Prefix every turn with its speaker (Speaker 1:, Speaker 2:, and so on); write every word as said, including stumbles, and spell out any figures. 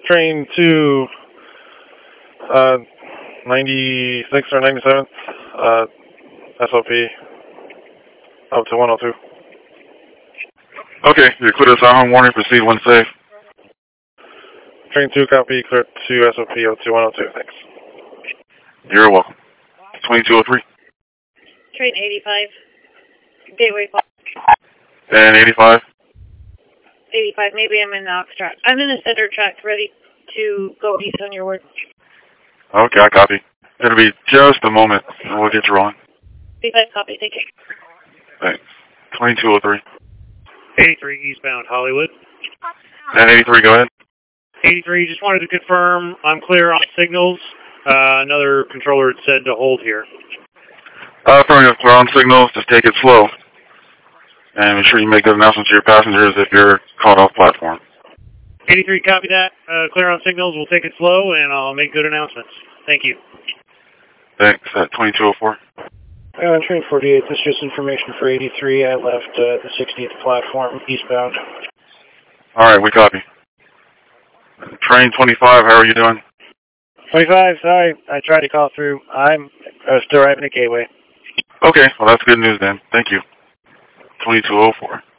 Speaker 1: Train to uh, ninety-six or ninety-seven, uh, S O P, up to one oh two.
Speaker 2: Okay, you're clear to sound warning, proceed when safe.
Speaker 1: Train two, copy, clear to S O P, up to one oh two, thanks.
Speaker 2: You're welcome. twenty-two oh three.
Speaker 3: Train eighty-five, Gateway Park.
Speaker 2: And eighty-five?
Speaker 3: eighty-five, maybe I'm in the ox track. I'm in the center track, ready to go east on your word.
Speaker 2: Okay, I copy. It'll be just a moment, and we'll get you rolling.
Speaker 3: eighty-five, copy, thank you.
Speaker 2: Thanks. twenty-two oh three.
Speaker 4: eighty-three, eastbound Hollywood.
Speaker 2: And eighty-three, go ahead.
Speaker 4: eighty-three, just wanted to confirm I'm clear on signals. Uh, another controller had said to hold here.
Speaker 2: Uh, from your ground signals, just take it slow. And make sure you make good announcements to your passengers if you're caught off platform.
Speaker 4: eighty-three, copy that. Uh, clear on signals, we'll take it slow, and I'll make good announcements. Thank you.
Speaker 2: Thanks. At twenty-two oh four.
Speaker 5: Uh, train forty-eight, this is just information for eighty-three. I left uh, the sixteenth platform eastbound.
Speaker 2: All right, we copy. Train twenty-five, how are you doing?
Speaker 5: twenty-five, sorry, I tried to call through. I'm uh, still arriving at Gateway.
Speaker 2: Okay, well that's good news then. Thank you. twenty-two oh four.